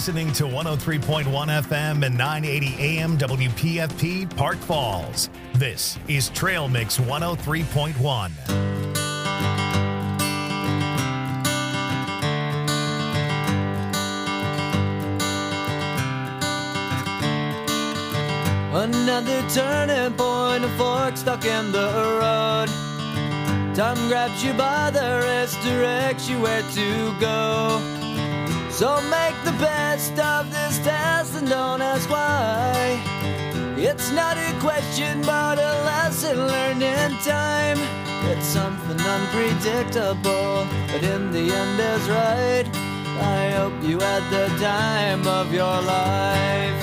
listening to 103.1 FM and 980 AM WPFP Park Falls. This is Trail Mix 103.1. Another turning point, a fork stuck in the road. Time grabs you by the wrist, directs you where to go. So make the best of this test and don't ask why. It's not a question but a lesson learned in time. It's something unpredictable, but in the end is right. I hope you had the time of your life.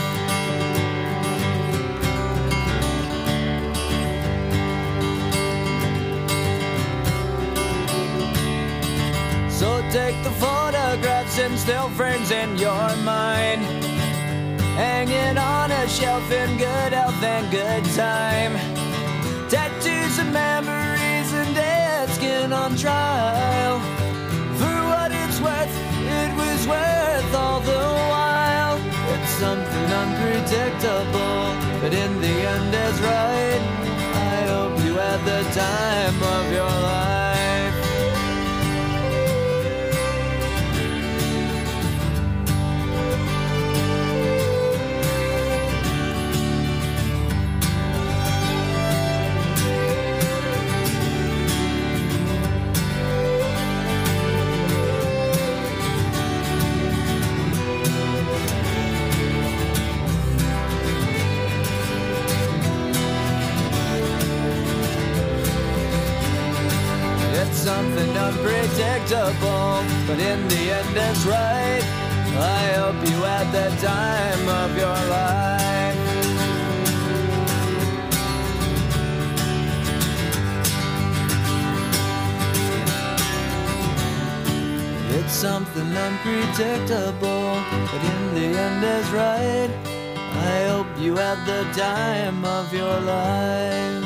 So take the photographs and still frames in your mind, hanging on a shelf in good health and good time. Tattoos and memories and dead skin on trial. For what it's worth, it was worth all the while. It's something unpredictable, but in the end is right. I hope you had the time of your life. Something unpredictable, but in the end it's right. I hope you had the time of your life. It's something unpredictable, but in the end is right. I hope you had the time of your life.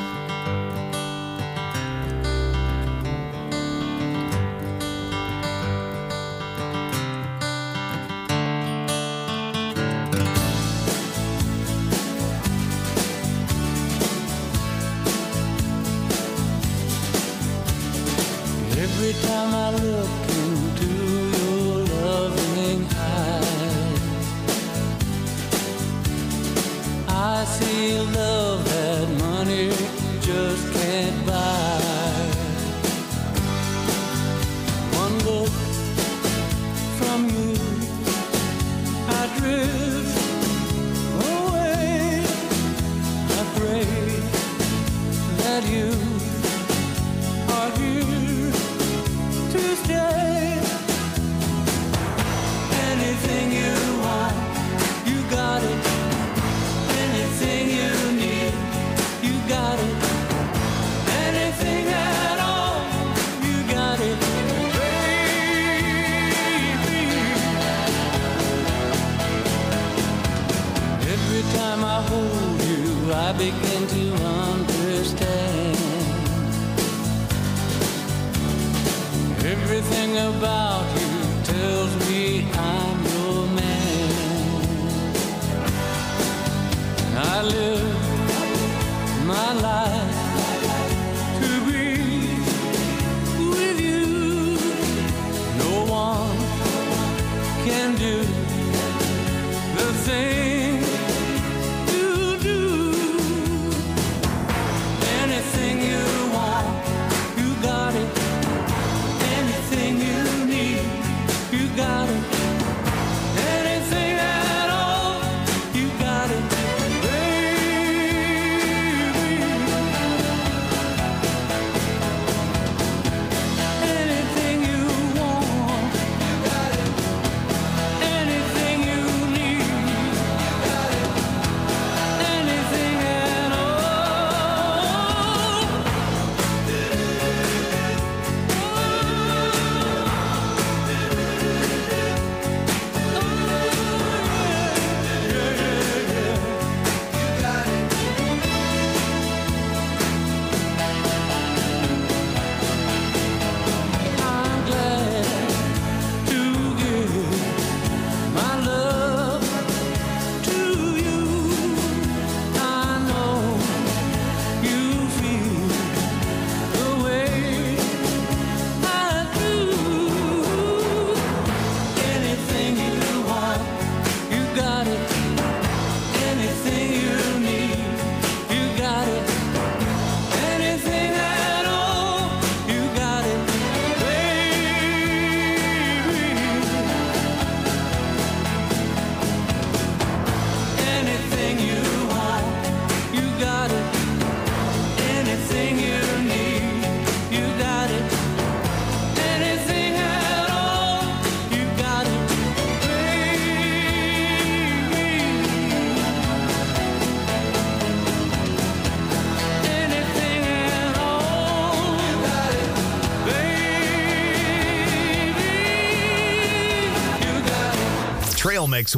Every time I look into your loving eyes, I see love that money just can't buy. One look from you, I drift away. I pray that you are here to stay. Anything you want, you got it. Anything you need, you got it. Anything at all, you got it, baby. Every time I hold you, I begin to understand. Everything about you tells me I'm your man. I live my life to be with you. No one can do the thing you do. Anything you want, you got it. Anything you need, you got it. Anything at all, you got it, baby. Trail Mix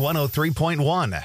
103.1.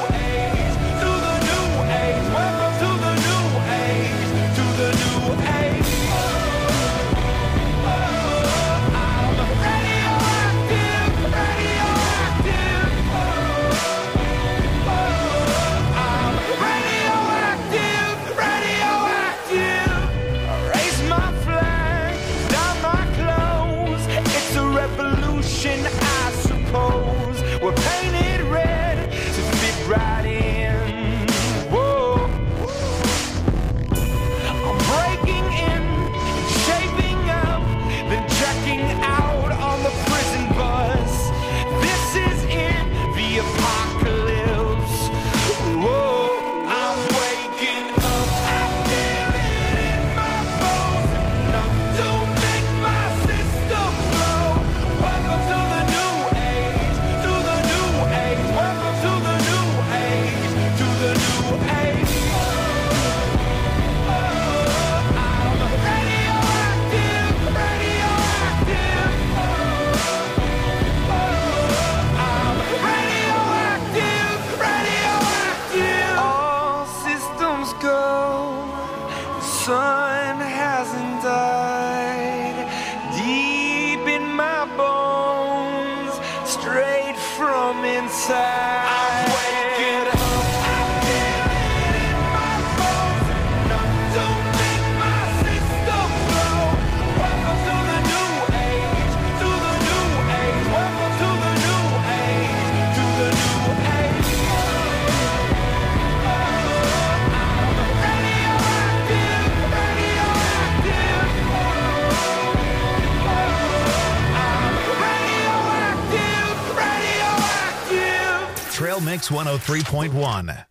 Hey Mix 103.1.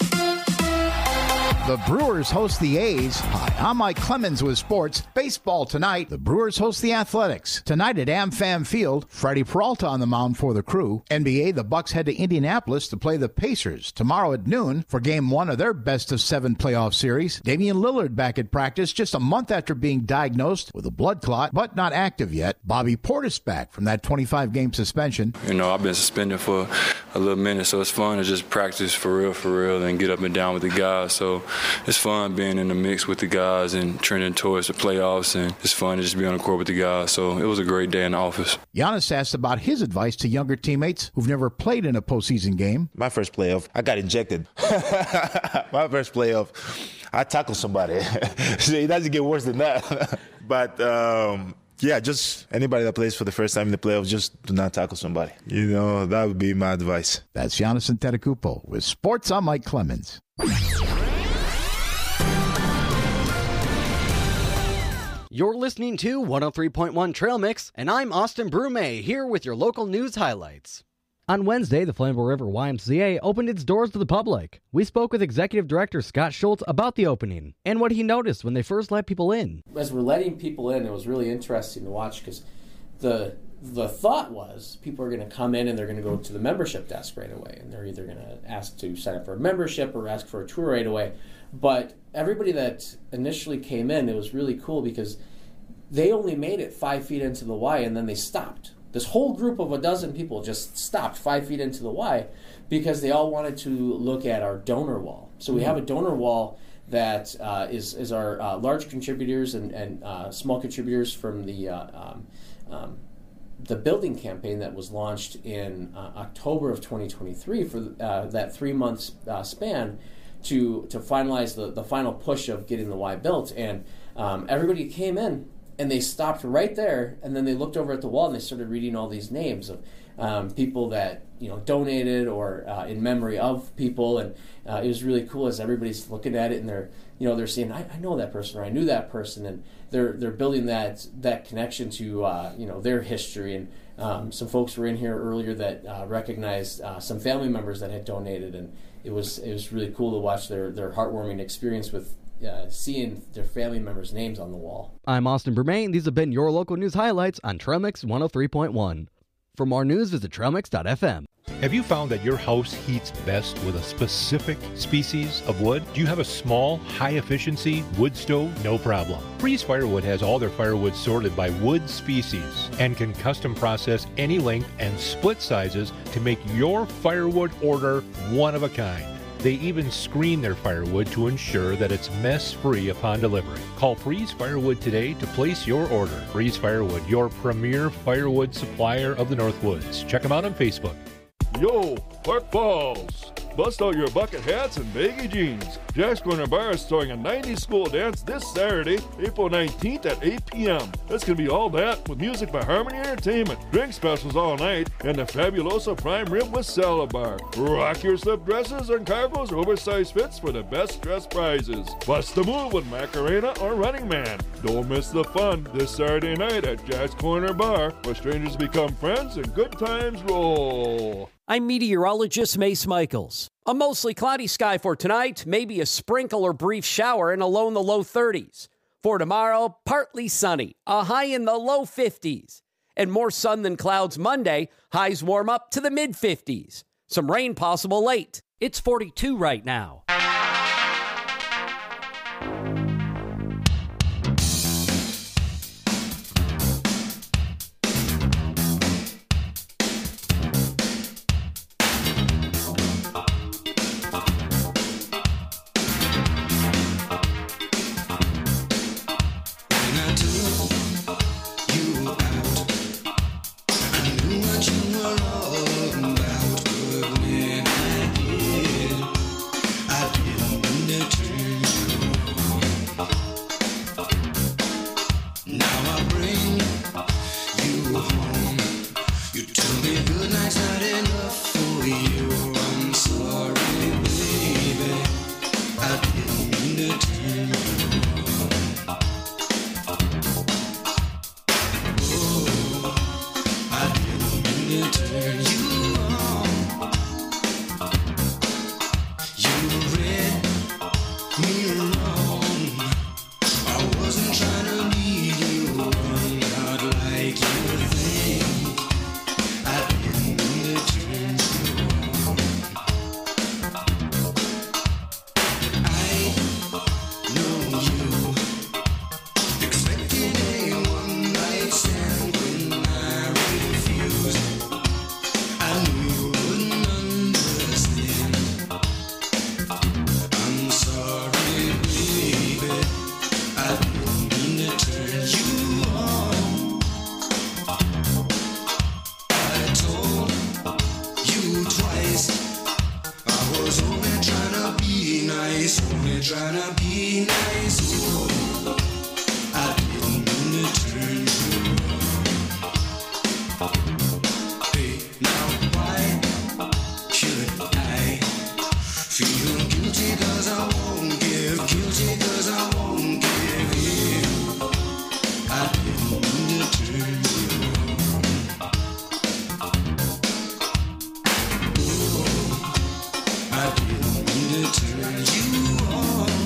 The Brewers host the A's. Hi, I'm Mike Clemens with sports. Baseball tonight. The Brewers host the Athletics. Tonight at AmFam Field, Freddie Peralta on the mound for the Crew. NBA, the Bucks head to Indianapolis to play the Pacers. Tomorrow at noon for Game 1 of their best-of-7 playoff series. Damian Lillard back at practice just a month after being diagnosed with a blood clot, but not active yet. Bobby Portis back from that 25-game suspension. You know, I've been suspended for a little minute, so it's fun to just practice for real, and get up and down with the guys. So it's fun being in the mix with the guys and trending towards the playoffs, and it's fun to just be on the court with the guys. So it was a great day in the office. Giannis asked about his advice to younger teammates who've never played in a postseason game. My first playoff, I got injected. My first playoff, I tackled somebody. It doesn't get worse than that. But yeah, just anybody that plays for the first time in the playoffs, just do not tackle somebody. You know, that would be my advice. That's Giannis Antetokounmpo with Sports. I'm Mike Clemens. You're listening to 103.1 Trail Mix, and I'm Austin Brume, here with your local news highlights. On Wednesday, the Flammable River YMCA opened its doors to the public. We spoke with Executive Director Scott Schultz about the opening and what he noticed when they first let people in. As we're letting people in, it was really interesting to watch because the thought was people are going to come in and they're going to go to the membership desk right away, and they're either going to ask to sign up for a membership or ask for a tour right away. But everybody that initially came in, it was really cool because they only made it 5 feet into the Y and then they stopped. This whole group of a dozen people just stopped 5 feet into the Y because they all wanted to look at our donor wall. So we have a donor wall that is our large contributors and small contributors from the building campaign that was launched in October of 2023 for that 3 months span to finalize the final push of getting the Y built. And everybody came in and they stopped right there, and then they looked over at the wall and they started reading all these names of people that donated or in memory of people, and it was really cool as everybody's looking at it and they're saying, I know that person or I knew that person, and they're building that connection to their history. And some folks were in here earlier that recognized some family members that had donated, and it was really cool to watch their heartwarming experience with seeing their family members' names on the wall. I'm Austin Bermain. These have been your local news highlights on Trail Mix 103.1. For more news, visit trailmix.fm. Have you found that your house heats best with a specific species of wood? Do you have a small, high-efficiency wood stove? No problem. Freeze Firewood has all their firewood sorted by wood species and can custom process any length and split sizes to make your firewood order one of a kind. They even screen their firewood to ensure that it's mess-free upon delivery. Call Freeze Firewood today to place your order. Freeze Firewood, your premier firewood supplier of the Northwoods. Check them out on Facebook. Yo, Park Falls! Bust out your bucket hats and baggy jeans. Jack's Corner Bar is throwing a 90s school dance this Saturday, April 19th at 8 p.m. It's going to be all that with music by Harmony Entertainment, drink specials all night, and the Fabuloso Prime Rib with Salad Bar. Rock your slip dresses and cargos or oversized fits for the best dress prizes. Bust the move with Macarena or Running Man. Don't miss the fun this Saturday night at Jack's Corner Bar, where strangers become friends and good times roll. I'm meteorologist Mace Michaels. A mostly cloudy sky for tonight, maybe a sprinkle or brief shower and a low in the low 30s. For tomorrow, partly sunny, a high in the low 50s. And more sun than clouds Monday, highs warm up to the mid-50s. Some rain possible late. It's 42 right now. I be nice, only trying to be nice. Oh, I didn't mean to turn you on. Hey, now why should I feel guilty 'cause I won't give, guilty 'cause I won't give in. I didn't mean to turn you on. Oh, I didn't mean to turn you on.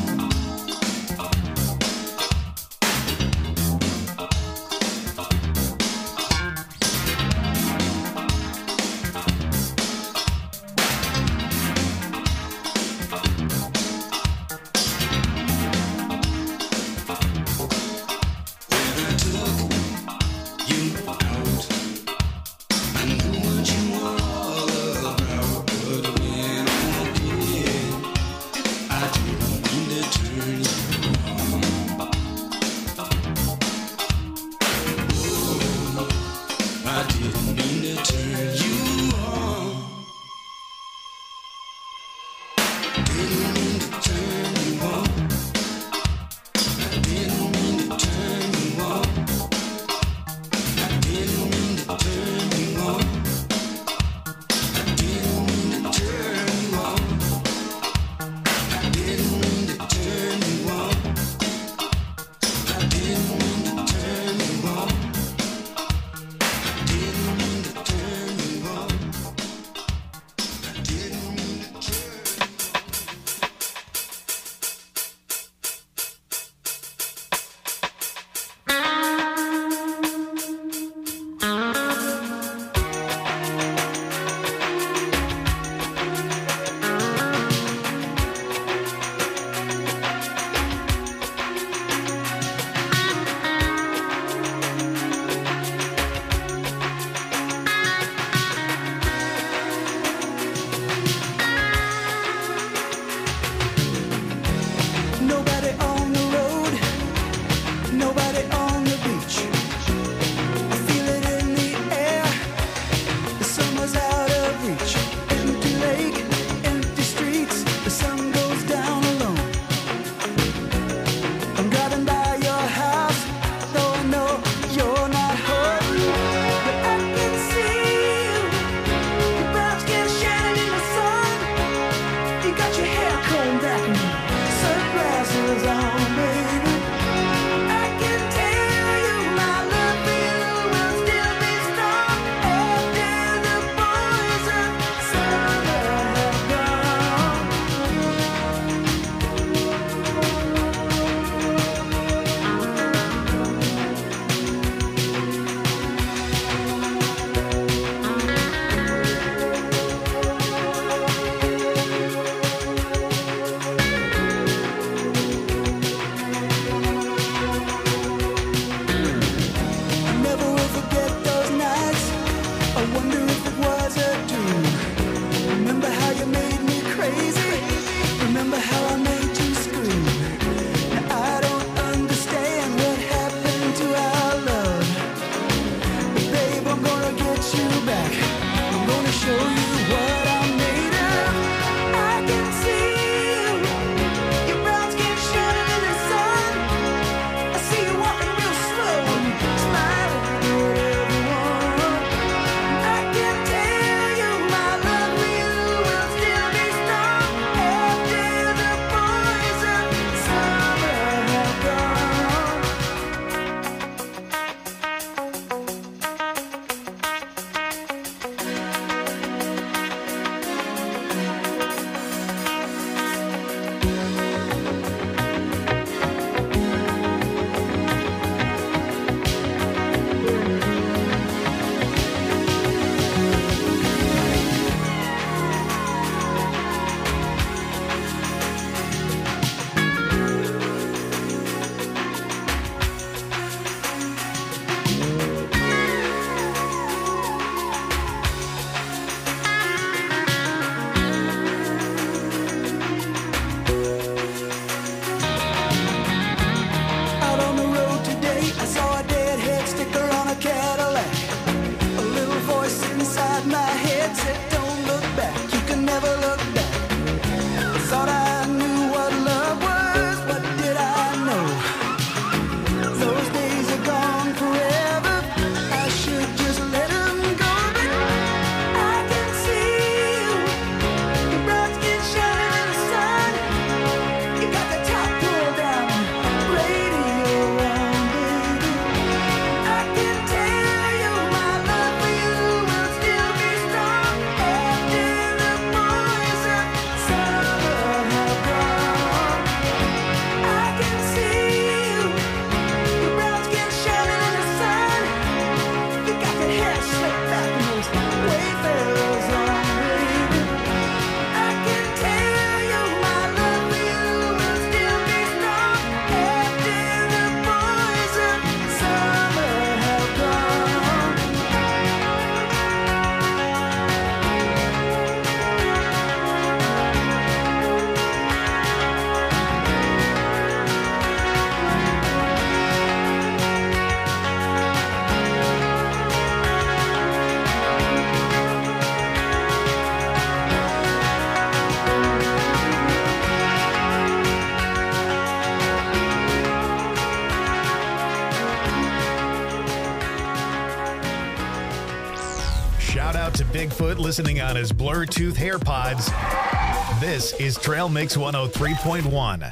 Bigfoot listening on his Bluetooth AirPods. This is Trail Mix 103.1.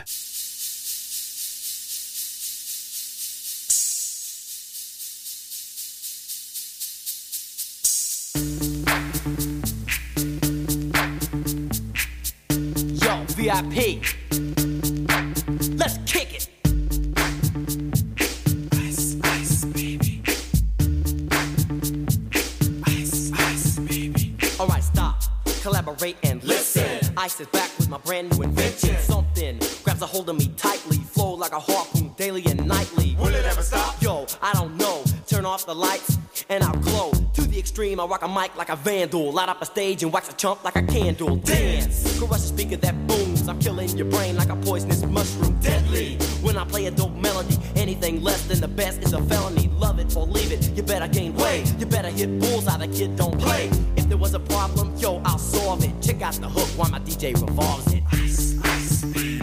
Yo, VIP. Let's kick it. Ice, ice, baby. Ice, ice, baby. Alright, stop. Collaborate and listen. Ice is back with my brand new invention. Something grabs a hold of me tightly. Flow like a harpoon daily and nightly. Will it ever stop? Yo, I don't know. Turn off the lights and I'll glow. To the extreme, I rock a mic like a vandal. Light up a stage and wax a chump like a candle. Dance, crush a speaker that booms. I'm killing your brain like a poisonous mushroom. Deadly, when I play a dope melody. Anything less than the best is a felony. Love it or leave it, you better gain weight. You better hit bullseye, the kid don't play. If there was a problem, yo, I'll solve it. Check out the hook while my DJ revolves it. Ice, ice, baby.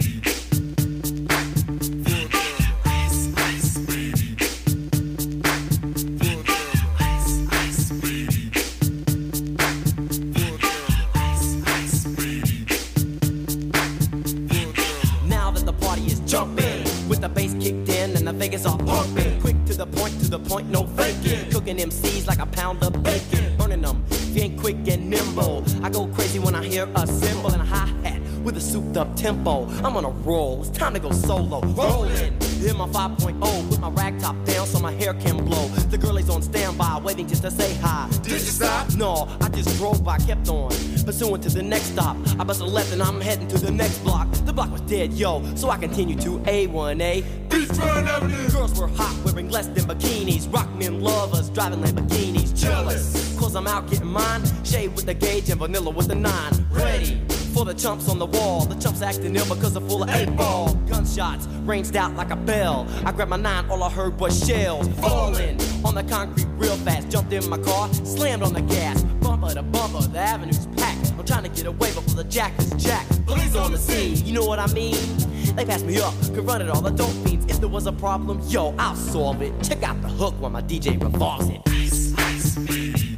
Vegas all pumping, quick to the point, no faking. Cooking MCs like a pound of bacon, burning them. If you ain't quick and nimble, I go crazy when I hear a cymbal and a hi-hat with a souped up tempo. I'm on a roll, it's time to go solo. Rolling, in my 5.0, put my rag top down so my hair can blow. The girl is on standby, waiting just to say hi. Did you stop? No, I just drove by, kept on, pursuing to the next stop. I bust a left and I'm heading to the next block. The block was dead, yo, so I continued to A1A. Girls were hot, wearing less than bikinis. Rock men lovers, driving Lamborghinis. Jealous, cause I'm out getting mine. Shade with the gauge and vanilla with the 9. Ready for the chumps on the wall. The chumps acting ill because they're full of 8-ball. Gunshots ranged out like a bell. I grabbed my 9, all I heard was shells falling on the concrete real fast. Jumped in my car, slammed on the gas. Bumper to bumper, the avenue's packed. I'm trying to get away before the jack is jacked. Police on the scene, you know what I mean? They passed me up, could run it all the dope fiends. If there was a problem, yo, I'll solve it. Check out the hook while my DJ revolves it. Ice, ice, baby.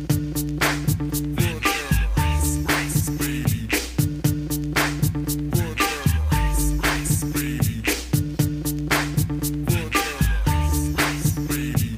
Ice, ice, baby. Ice, ice, baby. Ice, ice, baby.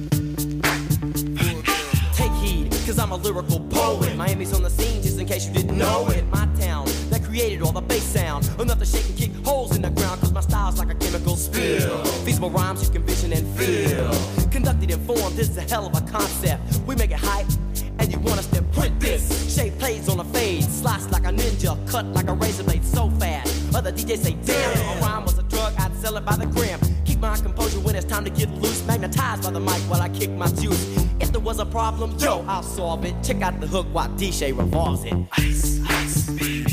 Take heed, cause I'm a lyrical poet. Miami's on the scene, just in case you didn't know it. My town, that created all the bass sound. Enough to shake and kick holes in the ground, cause my style's like a chemical spill. Feasible rhymes you can vision and feel. Conducted in form, this is a hell of a concept. We make it hype, and you want us to print this. Shape plays on a fade, slice like a ninja, cut like a razor blade so fast. Other DJs say, damn, if a rhyme was a drug, I'd sell it by the gram. Keep my composure when it's time to get loose. Magnetized by the mic while I kick my juice. If there was a problem, yo, I'll solve it. Check out the hook while DJ revolves it. Ice, ice, baby.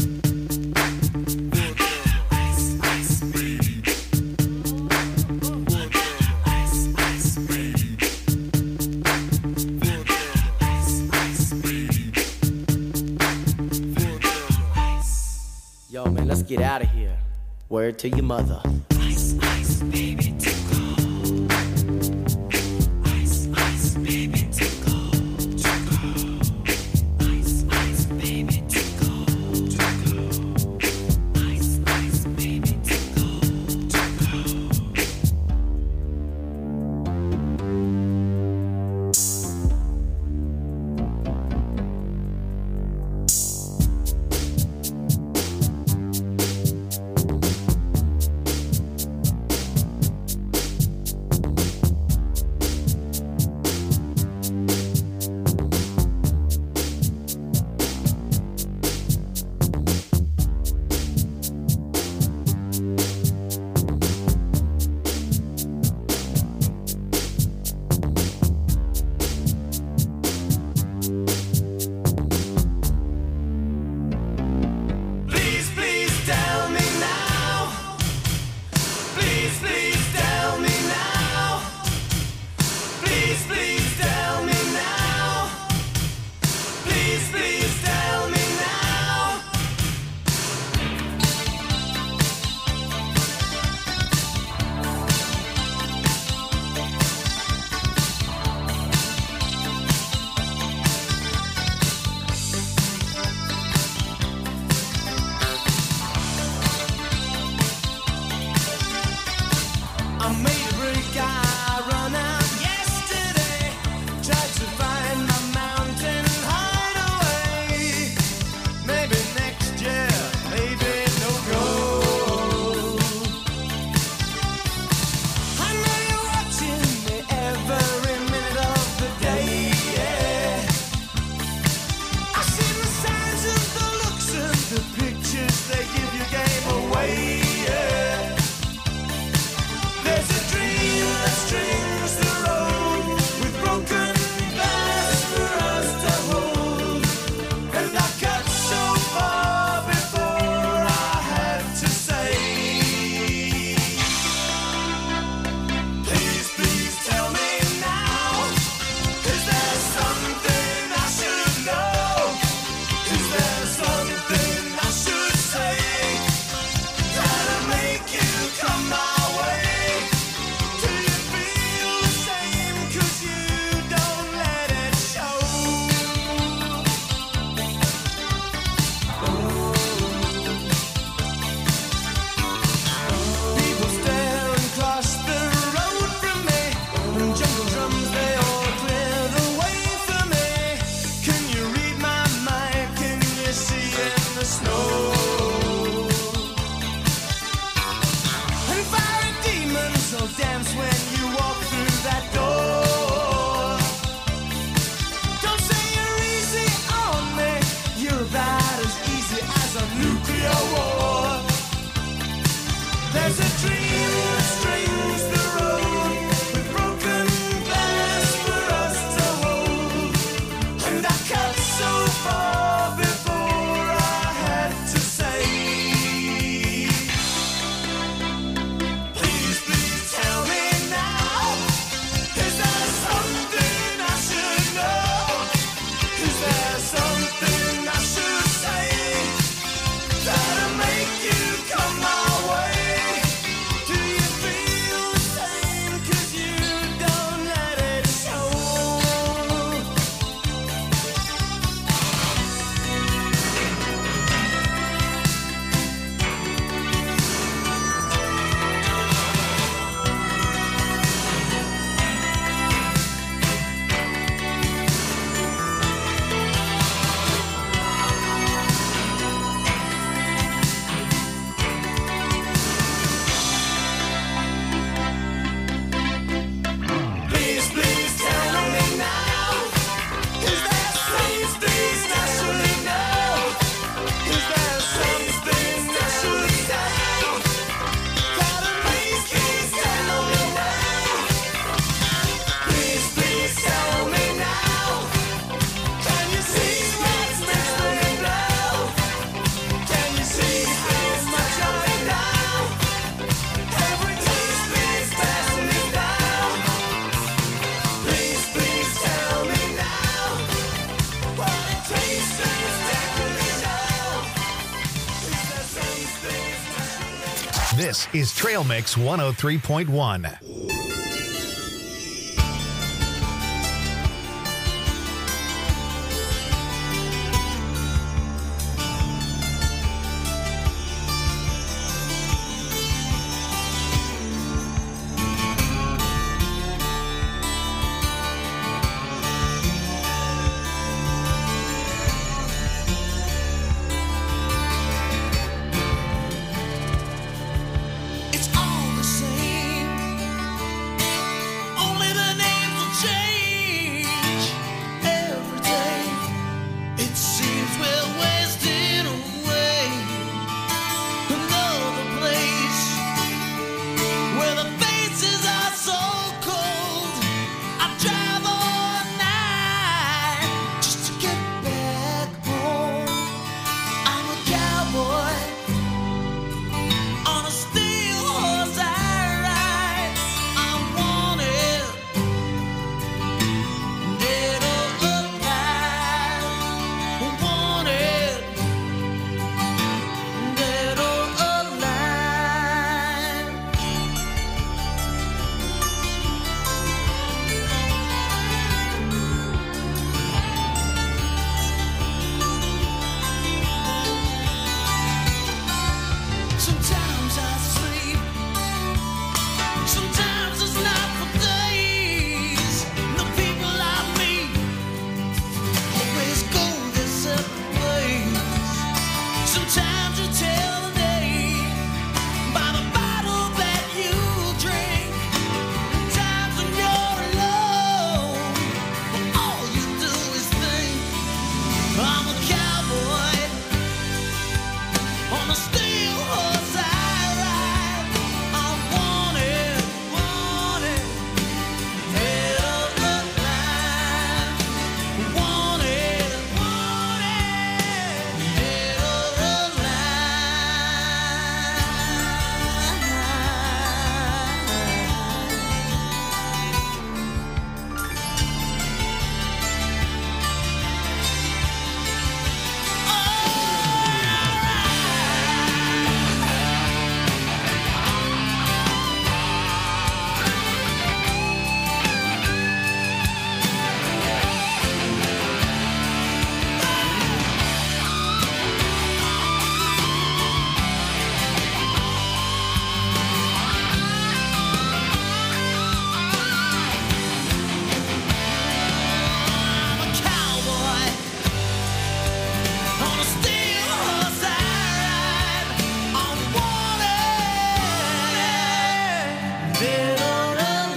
Yo, man, let's get out of here. Word to your mother. Ice, ice, baby, to go. Ice, ice, baby, to go. Ice, ice, baby, to go. Ice, ice, baby, to This is Trail Mix 103.1. It's all the same. Only the names will change every day. It seems we're wasting away. Another place where the faces are so cold. I drive all night just to get back home. I'm a cowboy. On a steel horse I ride. I'm wanted, dead or alive. Wanted, dead or alive. Sometimes I sleep. Sometimes it's not for days. The people I meet always go their separate ways. Sometimes you tell the day by the bottle that you drink. Times when you're alone, all you do is think. I'm a cowboy on a steel horse I ride. I'm wanted, dead or alive. Wanted, dead or I'm a cowboy on a steel horse I ride. I'm wanted, dead or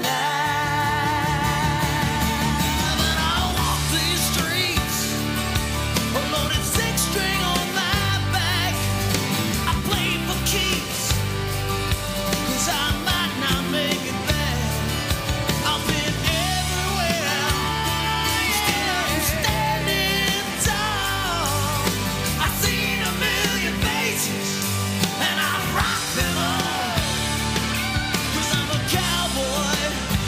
alive. And I walk these streets, a loaded six-string on my back. I play for keeps, 'cause I might not make it back. I've been everywhere, still I'm standing tall. I've seen a million faces, and I rock them all. 'Cause I'm a cowboy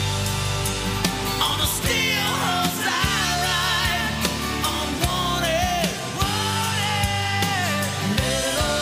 on a steel horse I ride. I'm wanted, dead or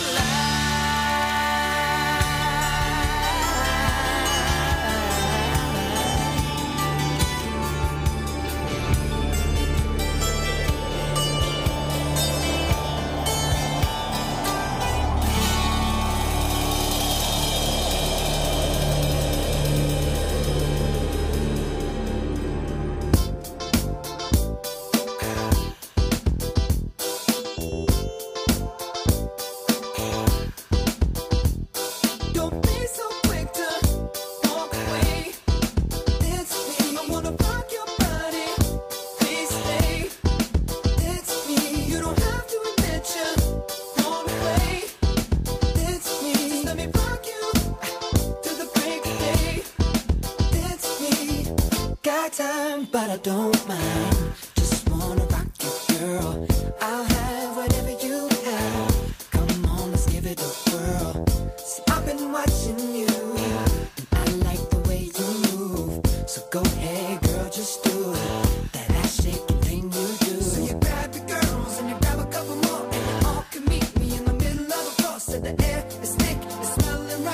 Don't be so quick to walk away. It's me. I wanna rock your body. Please stay. It's me. You don't have to admit you're gone away. It's me. Just let me rock you to the break of day. It's me. Got time, but I don't mind. Just wanna rock you, girl. I'll have whatever you have. Come on, let's give it a whirl. See, I've been watching you, and I like the way you move. So go ahead, girl, just do it. That ass shaking thing you do. So you grab your girls and you grab a couple more, and you all can meet me in the middle of a floor. So the air is thick, it's smelling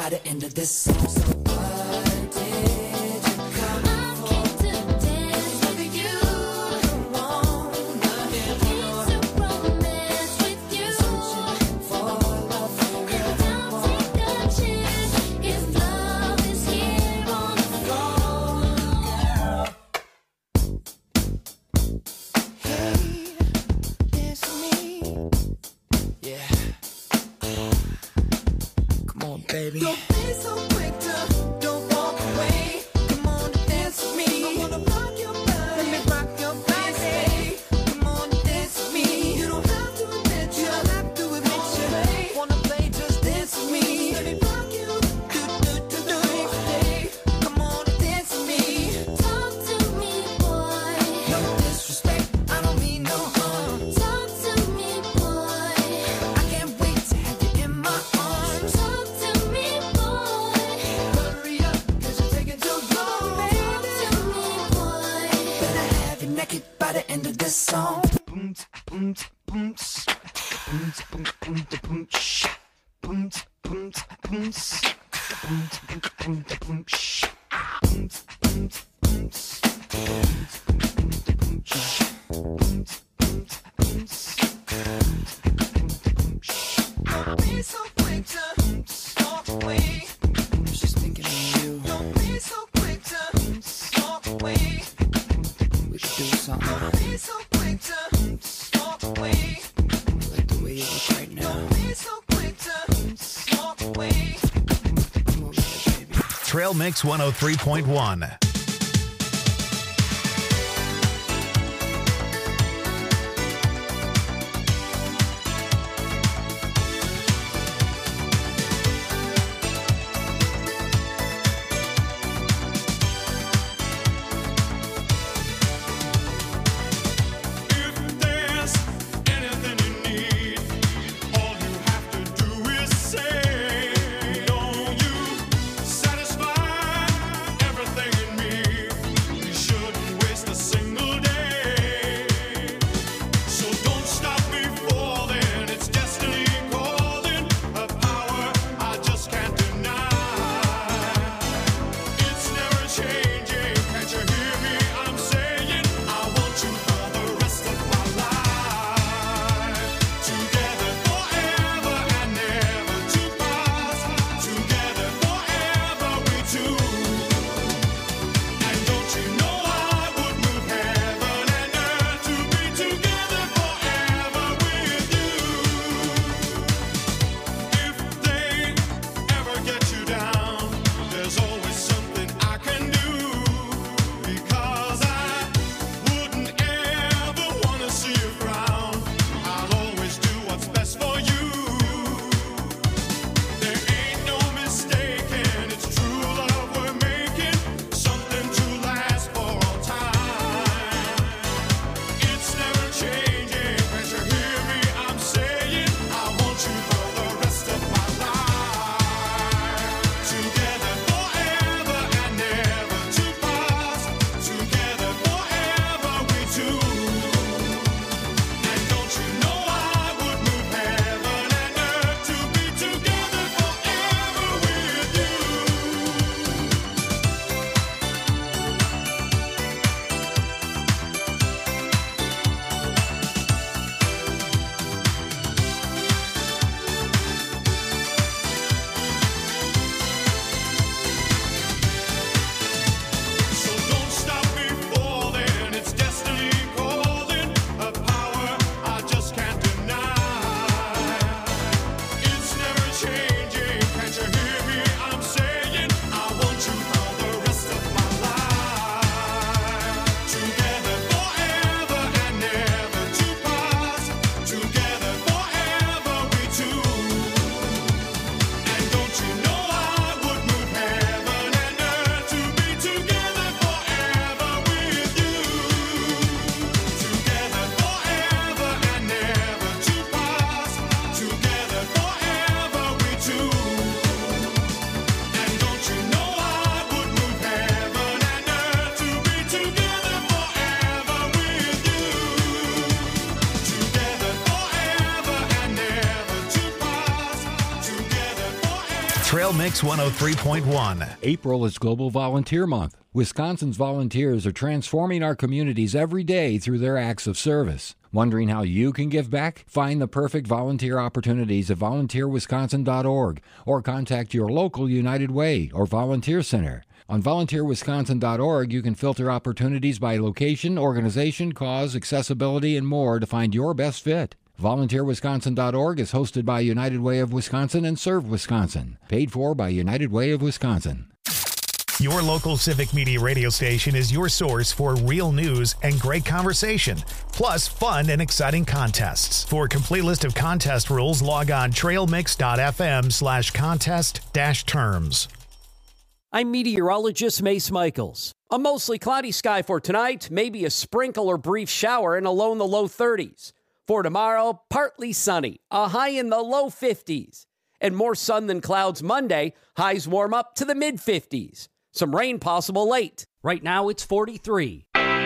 by the end of this song. So what did you come for? To dance with you. Come on, it's a romance with you. Searching for love forever. Don't take a chance if love is here on the floor, girl. Hey, it's me. Yeah. Come on, baby. Don't be so quick to don't walk away. Come on, dance with me. I wanna rock your body. Let me rock your body. Come on, dance with me. You don't have to admit you. Don't have to admit you. Wanna play? Just dance with me. Let me rock you. Do. Come on, dance with me. Talk to me, boy. No disrespect. I don't mean no harm. Talk to me, boy. I can't wait to have you in my arms. Talk to me, boy. Hurry up, 'cause you're taking too long, baby. Talk to me, boy. Better have you naked by the end of this song. Boom, boom, boom, boom, boom, boom, boom, shh. Boom, boom, boom, boom, boom, boom, boom, shh. Boom, boom, boom, boom, shh. Boom, boom, boom, don't be so quick to walk away. I'm just thinking of you. Don't be so quick to walk away. We could do something. Don't be so quick to walk away. I like the way you look right now. Don't be so quick to walk away. Come over here, baby. Trail Mix 103.1. Satisfy everything in me. Mix 103.1. April is Global Volunteer Month. Wisconsin's volunteers are transforming our communities every day through their acts of service. Wondering how you can give back? Find the perfect volunteer opportunities at volunteerwisconsin.org or contact your local United Way or volunteer center. On volunteerwisconsin.org, you can filter opportunities by location, organization, cause, accessibility, and more to find your best fit. VolunteerWisconsin.org is hosted by United Way of Wisconsin and Serve Wisconsin. Paid for by United Way of Wisconsin. Your local Civic Media radio station is your source for real news and great conversation, plus fun and exciting contests. For a complete list of contest rules, log on trailmix.fm/contest-terms. I'm meteorologist Mace Michaels. A mostly cloudy sky for tonight, maybe a sprinkle or brief shower and a low in the low 30s. For tomorrow, partly sunny, a high in the low 50s. And more sun than clouds Monday, highs warm up to the mid-50s. Some rain possible late. Right now, it's 43.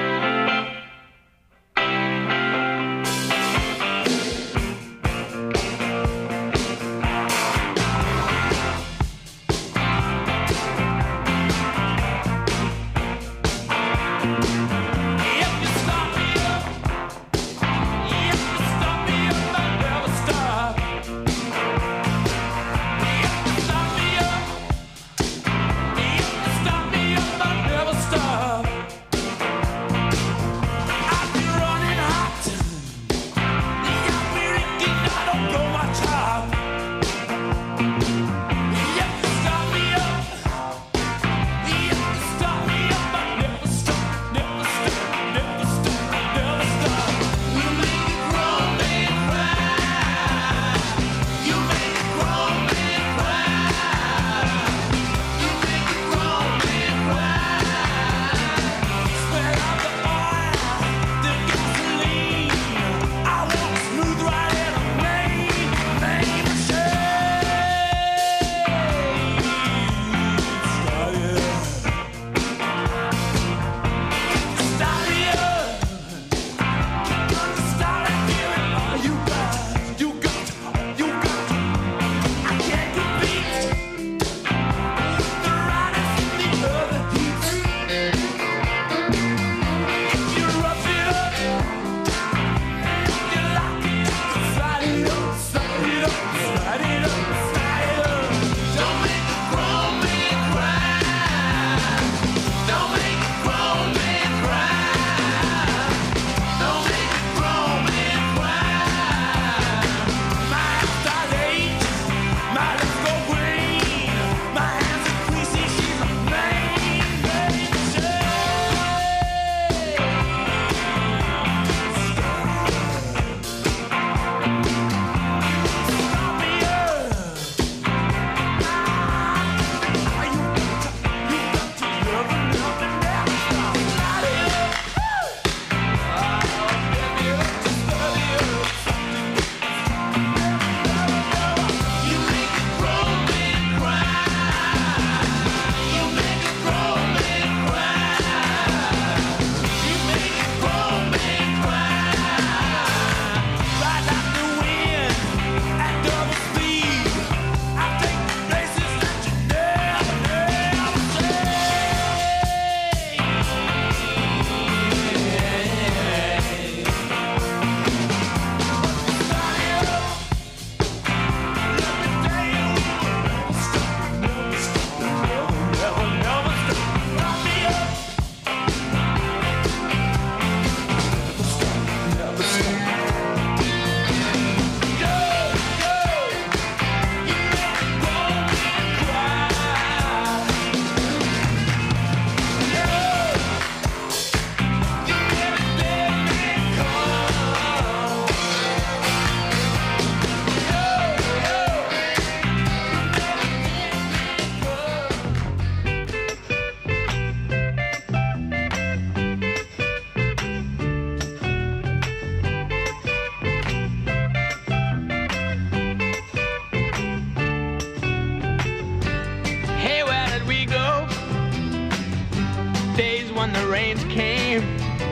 when the rains came.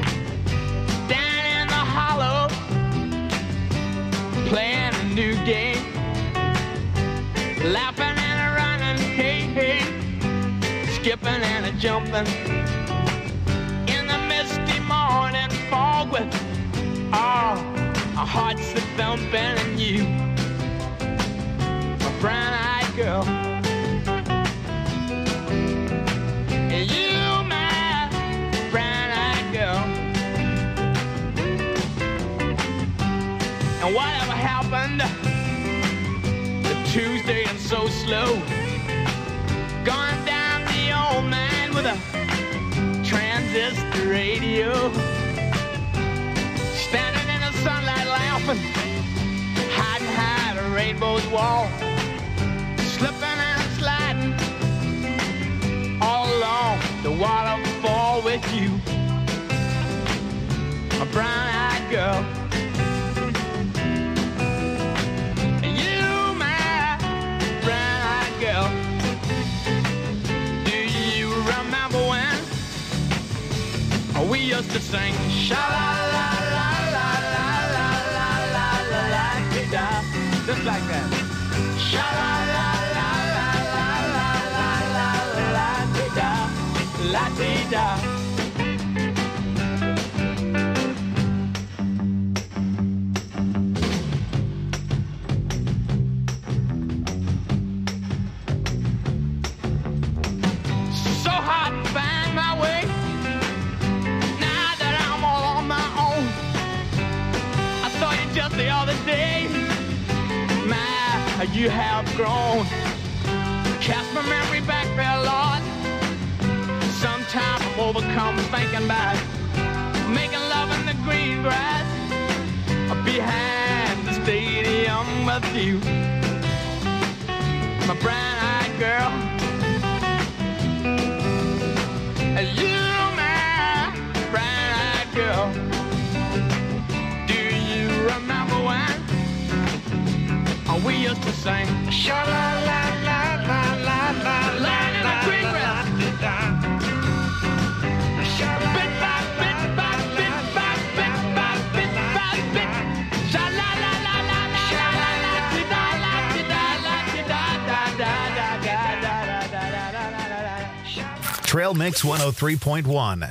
Down in the hollow, playing a new game. Laughing and running, skipping and a jumping in the misty morning fog with our hearts a thumping and you, a brown-eyed girl. And you, my brown-eyed girl. And whatever happened to Tuesday and so slow, gone down the old man with a transistor radio, standing in the sunlight laughing, hiding behind a rainbow's wall, slipping and sliding all along the waterfall with you, a brown-eyed girl. And you, my brown-eyed girl. Do you remember when we used to sing sha-la-la-la-la-la-la-la-la-la-la-la-la-la-la-la, just like that. Sha-la-la-la-la-la-la-la-la-la-la-la-la-la. So hard to find my way now that I'm all on my own. I saw you just the other day. My, you have grown. Cast my memory back there, Lord. Sometimes I'm overcome thinking about making love in the green grass behind the stadium with you, my brown-eyed girl. You, my brown-eyed girl. Do you remember when we used to sing sha-la-la-la-la-la-la-la in the green grass? Bit by bit by bit by bit by bit by bit. Sha-la-la-la-la-la-la-la-la-la-la-la-la-la-la-la-la-la-la-la. Trail Mix 103.1.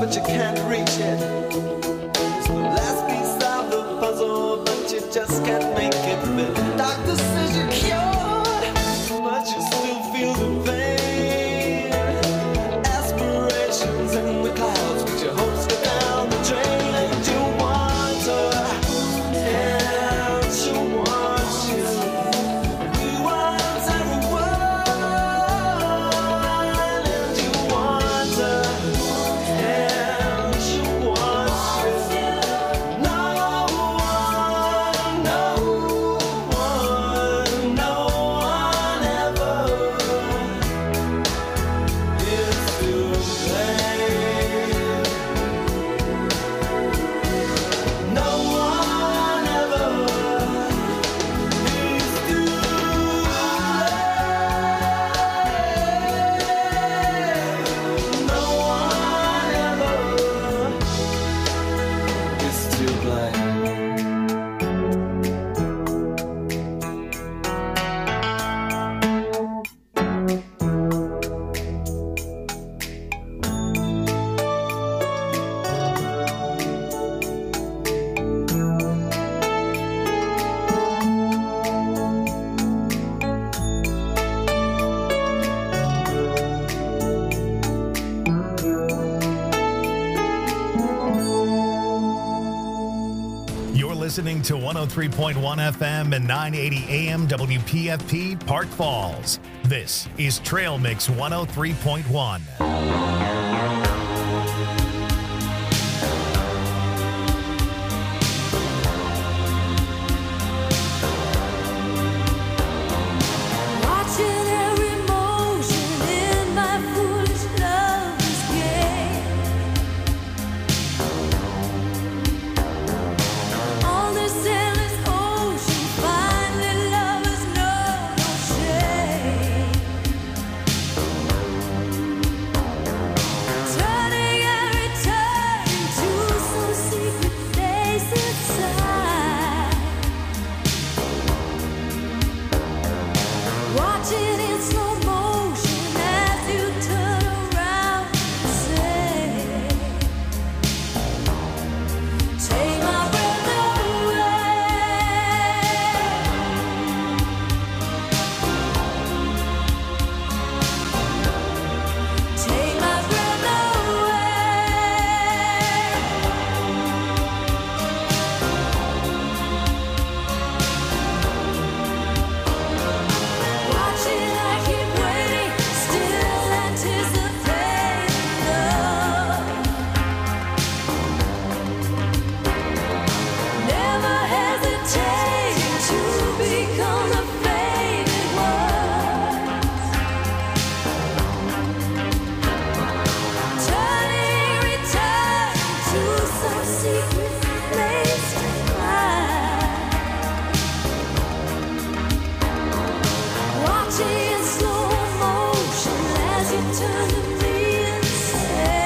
but you can't reach it. It's the last piece of the puzzle, but you just can't make it fit. Doctor says you're cured, but you still feel the pain. Aspirations in the clouds, but your hopes go down the drain, and you want her, and she wants you. You want everyone, and you want her, and she wants you. No one ever is to blame. No one ever is to blame. No one ever is to blame. You're listening to 103.1 FM and 980 AM WPFP Park Falls. This is Trail Mix 103.1.